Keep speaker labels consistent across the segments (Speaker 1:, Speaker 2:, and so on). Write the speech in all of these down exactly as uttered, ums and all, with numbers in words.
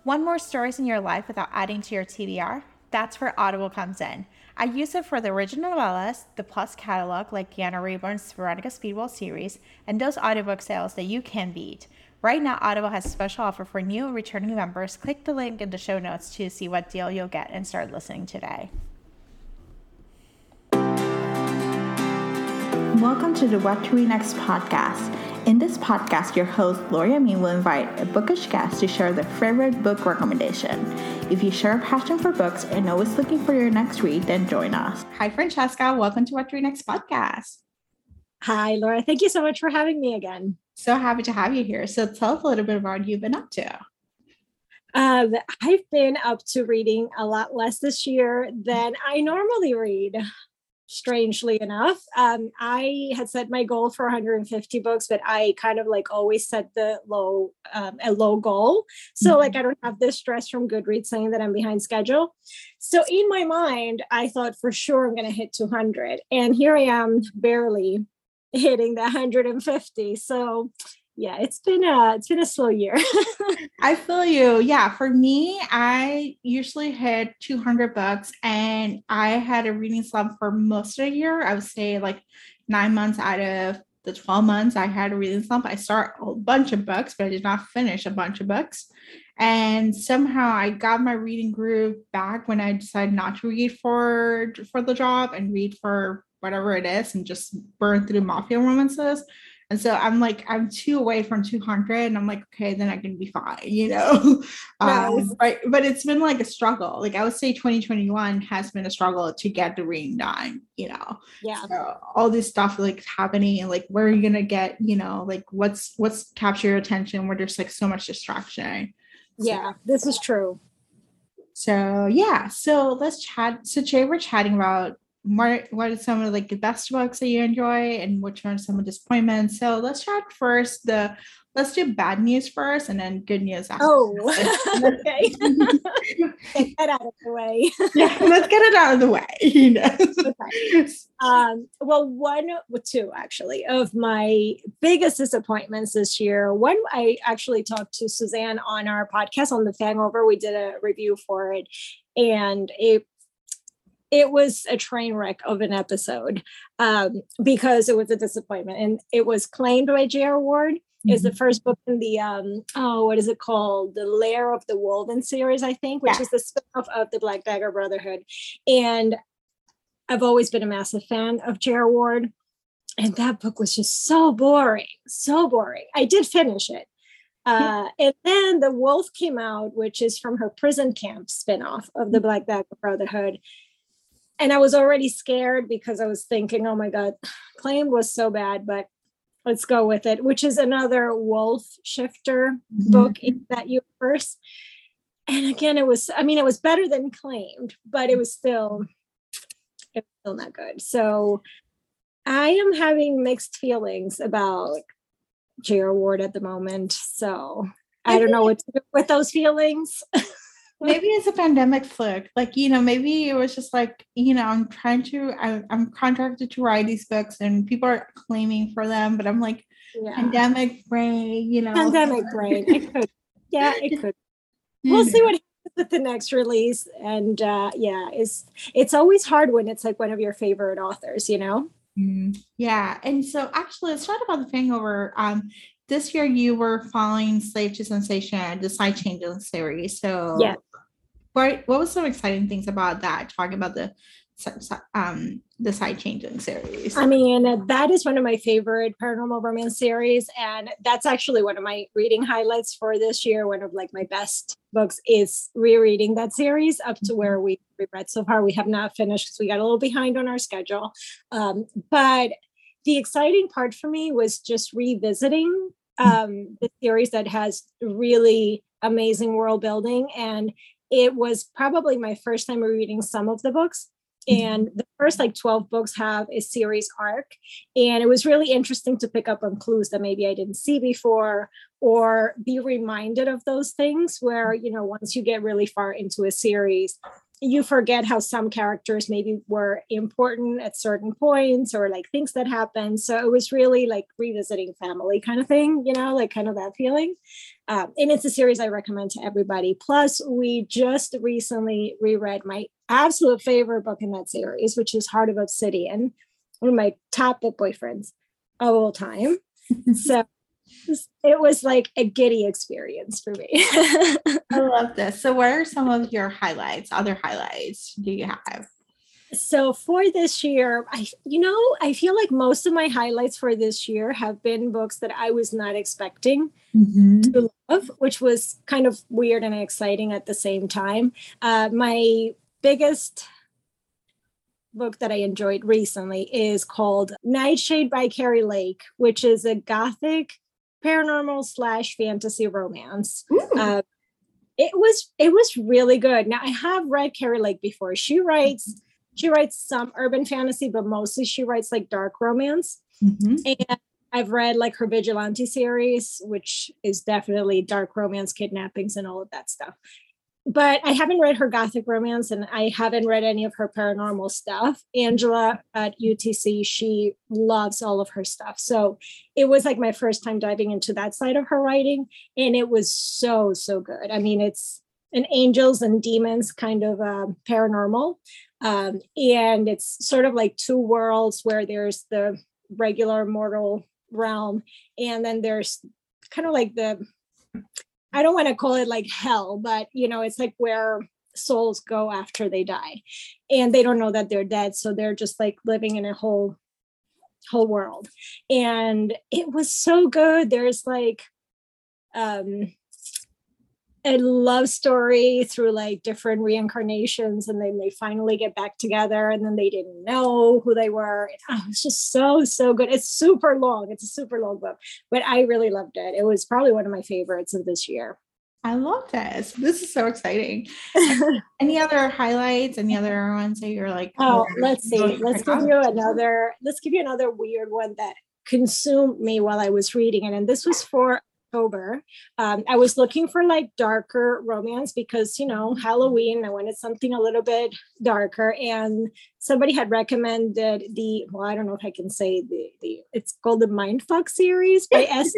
Speaker 1: Want more stories in your life without adding to your T B R? That's where Audible comes in. I use it for the original novellas, the Plus catalog like Deanna Rayburn's Veronica Speedwell series, and those audiobook sales that you can beat. Right now, Audible has a special offer for new and returning members. Click the link in the show notes to see what deal you'll get and start listening today. Welcome to the What to Read Next podcast. In this podcast, your host, Lori Amin, will invite a bookish guest to share their favorite book recommendation. If you share a passion for books and always looking for your next read, then join us. Hi, Francesca. Welcome to What to Read Next podcast.
Speaker 2: Hi, Laura. Thank you so much for having me again.
Speaker 1: So happy to have you here. So tell us a little bit about what you've been up to.
Speaker 2: Um, I've been up to reading a lot less this year than I normally read. Strangely enough, um, I had set my goal for one hundred fifty books, but I kind of like always set the low, um, a low goal. So mm-hmm. like I don't have this stress from Goodreads saying that I'm behind schedule. So in my mind, I thought for sure I'm going to hit two hundred, and here I am barely hitting the one hundred fifty. So yeah, it's been a it's been a slow year.
Speaker 1: I feel you. Yeah, for me, I usually hit two hundred books, and I had a reading slump for most of the year. I would say like nine months out of the twelve months, I had a reading slump. I start a bunch of books, but I did not finish a bunch of books. And somehow I got my reading groove back when I decided not to read for for the job and read for whatever it is and just burn through mafia romances. And so I'm like, I'm two away from two hundred, and I'm like, okay, then I can be fine, you know?
Speaker 2: Nice.
Speaker 1: um, but, but it's been like a struggle. Like I would say twenty twenty-one has been a struggle to get the reading done, you know?
Speaker 2: Yeah.
Speaker 1: So all this stuff like happening, and like, where are you going to get, you know, like what's, what's capture your attention where there's like so much distraction.
Speaker 2: Yeah,
Speaker 1: so,
Speaker 2: this is true.
Speaker 1: So yeah, so let's chat. So today we're chatting about What, what are some of like the best books that you enjoy, and which are some of the disappointments? So let's start first. The let's do bad news first, and then good news after.
Speaker 2: Oh, okay. Get that out of the way.
Speaker 1: Yeah, let's get it out of the way. You know.
Speaker 2: Okay. Um, well, one, two actually of my biggest disappointments this year. One, I actually talked to Suzanne on our podcast on The Hangover. We did a review for it, and it. It was a train wreck of an episode um, because it was a disappointment, and it was Claimed by J R. Ward. Mm-hmm. Is the first book in the um, oh what is it called, the Lair of the Walden series, I think, which yeah. is the spin-off of the Black Dagger Brotherhood. And I've always been a massive fan of J R. Ward, and that book was just so boring, so boring. I did finish it. Uh, and then The Wolf came out, which is from her prison camp spin-off of the Black Dagger Brotherhood. And I was already scared because I was thinking, oh my God, Claimed was so bad, but let's go with it, which is another wolf shifter mm-hmm. book in that universe. And again, it was, I mean, it was better than Claimed, but it was still, it was still not good. So I am having mixed feelings about J R. Ward at the moment. So I don't know what to do with those feelings.
Speaker 1: Maybe it's a pandemic flick. Like, you know, maybe it was just like, you know, I'm trying to, I, I'm contracted to write these books and people are claiming for them, but I'm like, yeah. pandemic brain, you know.
Speaker 2: Pandemic brain. It could. Yeah, it could. We'll see what happens with the next release. And uh, yeah, it's, it's always hard when it's like one of your favorite authors, you know?
Speaker 1: Mm, yeah. And so actually, let's talk about The Hangover. Um, This year you were following Slave to Sensation, the Side Changing series. So
Speaker 2: yeah.
Speaker 1: what, what was some exciting things about that? Talking about the um the Side Changing series.
Speaker 2: I mean, that is one of my favorite paranormal romance series. And that's actually one of my reading highlights for this year. One of like my best books is rereading that series up to where we read so far. We have not finished because we got a little behind on our schedule. Um, but the exciting part for me was just revisiting um, the series that has really amazing world building. And it was probably my first time reading some of the books. And the first like twelve books have a series arc. And it was really interesting to pick up on clues that maybe I didn't see before, or be reminded of those things where, you know, once you get really far into a series, you forget how some characters maybe were important at certain points or like things that happened. So it was really like revisiting family kind of thing, you know, like kind of that feeling. Um, and it's a series I recommend to everybody. Plus, we just recently reread my absolute favorite book in that series, which is Heart of Obsidian, one of my top book boyfriends of all time. So it was like a giddy experience for me.
Speaker 1: I love this. So what are some of your highlights, other highlights do you have?
Speaker 2: So for this year, I you know, I feel like most of my highlights for this year have been books that I was not expecting mm-hmm. to love, which was kind of weird and exciting at the same time. Uh, my biggest book that I enjoyed recently is called Nightshade by Carrie Lake, which is a gothic paranormal slash fantasy romance. Uh, it was it was really good. Now I have read Carrie Lake before. She writes she writes some urban fantasy, but mostly she writes like dark romance. Mm-hmm. And I've read like her Vigilante series, which is definitely dark romance, kidnappings, and all of that stuff. But I haven't read her gothic romance, and I haven't read any of her paranormal stuff. Angela at U T C, she loves all of her stuff. So it was like my first time diving into that side of her writing. And it was so, so good. I mean, it's an angels and demons kind of uh, paranormal. Um, and it's sort of like two worlds where there's the regular mortal realm. And then there's kind of like the... I don't want to call it like hell, but, you know, it's like where souls go after they die and they don't know that they're dead. So they're just like living in a whole, whole world. And it was so good. There's like um, a love story through like different reincarnations, and then they finally get back together, and then they didn't know who they were. Oh, it's just so, so good. It's super long. It's a super long book, but I really loved it. It was probably one of my favorites of this year.
Speaker 1: I love this. This is so exciting. Any other highlights? Any other ones that you're like,
Speaker 2: oh, let's see. Let's give you another, let's give you another weird one that consumed me while I was reading it. And this was for October. Um, I was looking for like darker romance because, you know, Halloween, I wanted something a little bit darker, and somebody had recommended the, well, I don't know if I can say the, the it's called the Mindfuck series by S.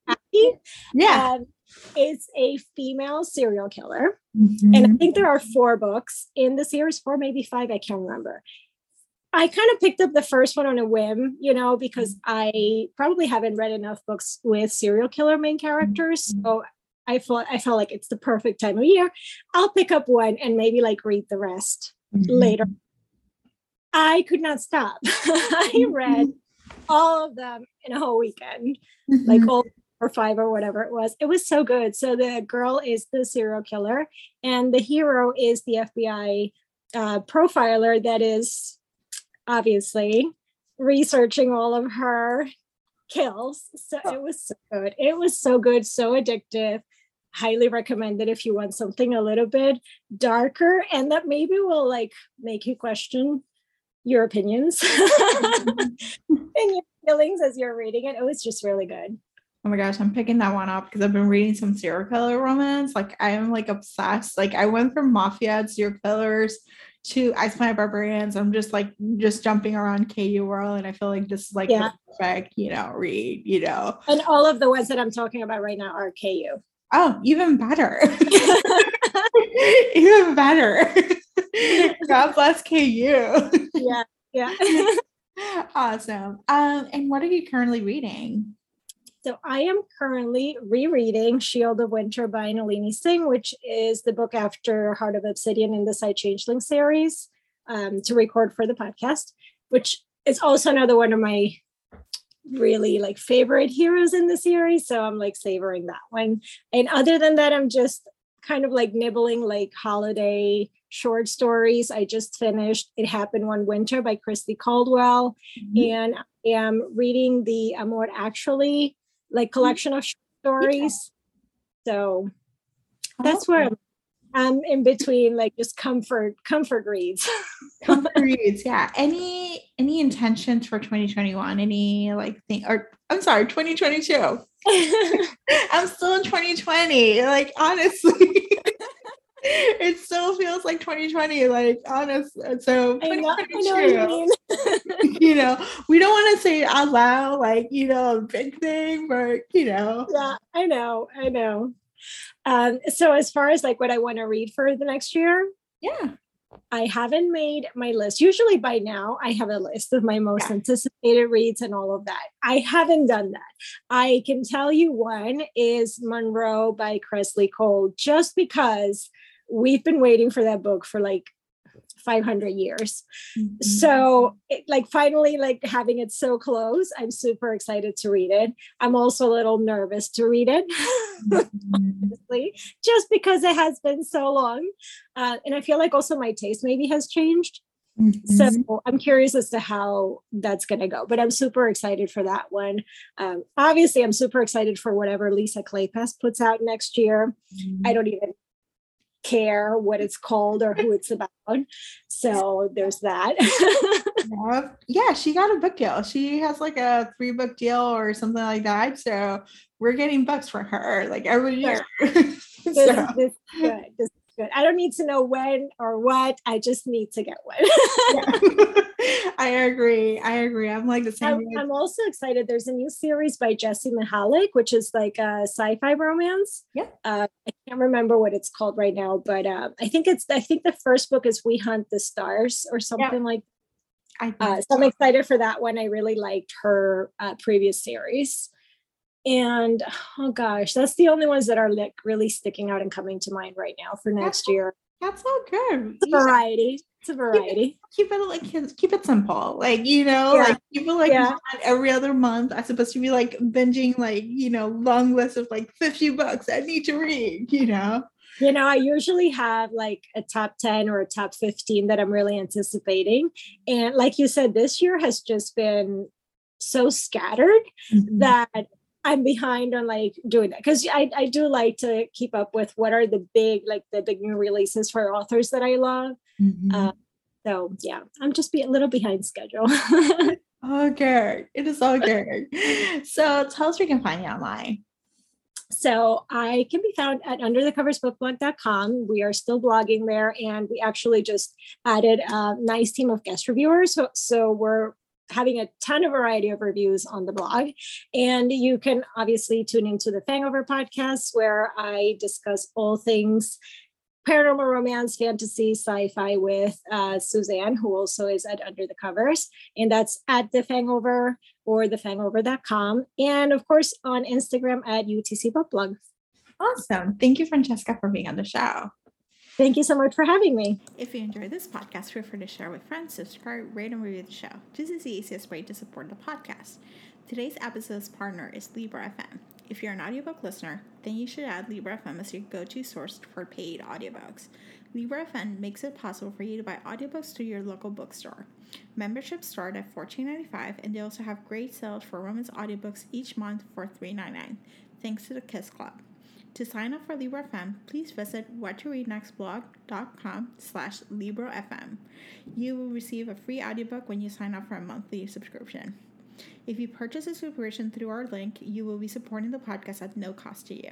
Speaker 1: Yeah.
Speaker 2: Um, it's a female serial killer. Mm-hmm. And I think there are four books in the series, four, maybe five, I can't remember. I kind of picked up the first one on a whim, you know, because I probably haven't read enough books with serial killer main characters. So I felt I felt like it's the perfect time of year. I'll pick up one and maybe like read the rest mm-hmm. later. I could not stop. I read all of them in a whole weekend, mm-hmm. like all or five or whatever it was. It was so good. So the girl is the serial killer, and the hero is the F B I uh, profiler that is obviously researching all of her kills. So it was so good. It was so good, so addictive. Highly recommended if you want something a little bit darker and that maybe will like make you question your opinions and your feelings as you're reading it. It was just really good.
Speaker 1: Oh my gosh, I'm picking that one up because I've been reading some serial killer romance. Like I am like obsessed. Like I went from mafia, serial killers to Ice Planet Barbarians. I'm just like just jumping around K U world, and I feel like this is like yeah. the perfect, you know, read, you know.
Speaker 2: And all of the ones that I'm talking about right now are K U.
Speaker 1: Oh, even better. Even better. God bless K U.
Speaker 2: Yeah, yeah.
Speaker 1: Awesome. Um, and what are you currently reading?
Speaker 2: So I am currently rereading Shield of Winter by Nalini Singh, which is the book after Heart of Obsidian in the Side Changeling series, um, to record for the podcast, which is also another one of my really like favorite heroes in the series. So I'm like savoring that one. And other than that, I'm just kind of like nibbling like holiday short stories. I just finished It Happened One Winter by Christy Caldwell. Mm-hmm. And I am reading the Amor Actually like collection of short stories. Yeah. So that's where I'm, I'm in between like just comfort, comfort reads.
Speaker 1: Comfort reads, yeah. Any any intentions for twenty twenty-one? Any like thing or I'm sorry, twenty twenty-two. I'm still in twenty twenty. Like honestly. It still feels feels like twenty twenty, like honest. So
Speaker 2: I know, I know what you mean.
Speaker 1: You know, we don't want to say it out loud, like, you know, a big thing, but you know.
Speaker 2: Yeah, I know, I know. Um, so as far as like what I want to read for the next year,
Speaker 1: yeah,
Speaker 2: I haven't made my list. Usually by now I have a list of my most
Speaker 1: yeah.
Speaker 2: anticipated reads and all of that. I haven't done that. I can tell you one is Monroe by Kresley Cole, just because we've been waiting for that book for like five hundred years. Mm-hmm. So it, like finally, like having it so close, I'm super excited to read it. I'm also a little nervous to read it, honestly, just because it has been so long. Uh, and I feel like also my taste maybe has changed. Mm-hmm. So I'm curious as to how that's going to go, but I'm super excited for that one. Um, obviously, I'm super excited for whatever Lisa Kleypas puts out next year. Mm-hmm. I don't even care what it's called or who it's about. So there's that.
Speaker 1: yeah. yeah, she got a book deal. She has like a three book deal or something like that. So we're getting books from her like every year.
Speaker 2: This, so. this is good. This is good. I don't need to know when or what. I just need to get one.
Speaker 1: yeah. I agree. I agree. I'm like the same.
Speaker 2: I'm, I'm also excited. There's a new series by Jessie Mihalik, which is like a sci-fi romance.
Speaker 1: Yeah.
Speaker 2: Uh, I can't remember what it's called right now, but uh, I think it's. I think the first book is We Hunt the Stars or something yeah. like. I uh, so, so I'm excited for that one. I really liked her uh, previous series, and oh gosh, that's the only ones that are like really sticking out and coming to mind right now for next
Speaker 1: that's,
Speaker 2: year.
Speaker 1: That's so good.
Speaker 2: It's a variety. It's a variety.
Speaker 1: Keep it, keep it like keep it simple, like you know, yeah. like keep it like yeah. every other month. I'm supposed to be like binging, like you know, long list of like fifty books I need to read. You know.
Speaker 2: You know, I usually have like a top ten or a top fifteen that I'm really anticipating. And like you said, this year has just been so scattered mm-hmm. that I'm behind on like doing that. Because I, I do like to keep up with what are the big, like the big new releases for authors that I love. Mm-hmm. Uh, so yeah, I'm just be a little behind schedule.
Speaker 1: Okay, it is all good. So tell us where you can find you online.
Speaker 2: So I can be found at under the covers book blog dot com. We are still blogging there, and we actually just added a nice team of guest reviewers. So, so we're having a ton of variety of reviews on the blog. And you can obviously tune into the Fangover podcast, where I discuss all things paranormal romance, fantasy, sci-fi with uh, Suzanne, who also is at Under the Covers. And that's at The Fangover or the fangover dot com. And of course, on Instagram at U T C Book Blog.
Speaker 1: Awesome. Thank you, Francesca, for being on the show.
Speaker 2: Thank you so much for having me.
Speaker 1: If you enjoyed this podcast, feel free to share with friends, subscribe, rate, and review the show. This is the easiest way to support the podcast. Today's episode's partner is Libro F M. If you're an audiobook listener, then you should add Libro F M as your go-to source for paid audiobooks. Libro F M makes it possible for you to buy audiobooks through your local bookstore. Memberships start at fourteen ninety-five, and they also have great sales for romance audiobooks each month for three ninety-nine, thanks to the Kiss Club. To sign up for Libro F M, please visit what to read next blog dot com slash Libro F M. You will receive a free audiobook when you sign up for a monthly subscription. If you purchase a subscription through our link, you will be supporting the podcast at no cost to you.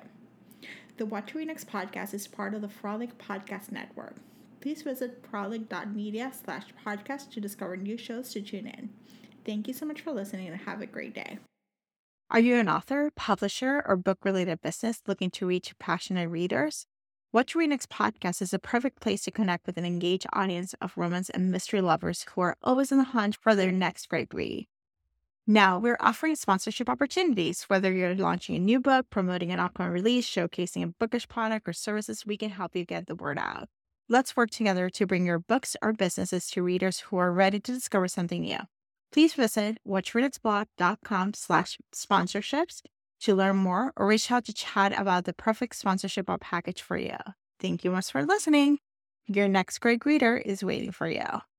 Speaker 1: The What to Read Next podcast is part of the Frolic Podcast Network. Please visit frolic dot media slash podcast to discover new shows to tune in. Thank you so much for listening and have a great day. Are you an author, publisher, or book-related business looking to reach passionate readers? What to Read Next podcast is a perfect place to connect with an engaged audience of romance and mystery lovers who are always on the hunt for their next great read. Now, we're offering sponsorship opportunities. Whether you're launching a new book, promoting an upcoming release, showcasing a bookish product or services, we can help you get the word out. Let's work together to bring your books or businesses to readers who are ready to discover something new. Please visit what to read next blog dot com slash sponsorships to learn more or reach out to chat about the perfect sponsorship or package for you. Thank you much for listening. Your next great reader is waiting for you.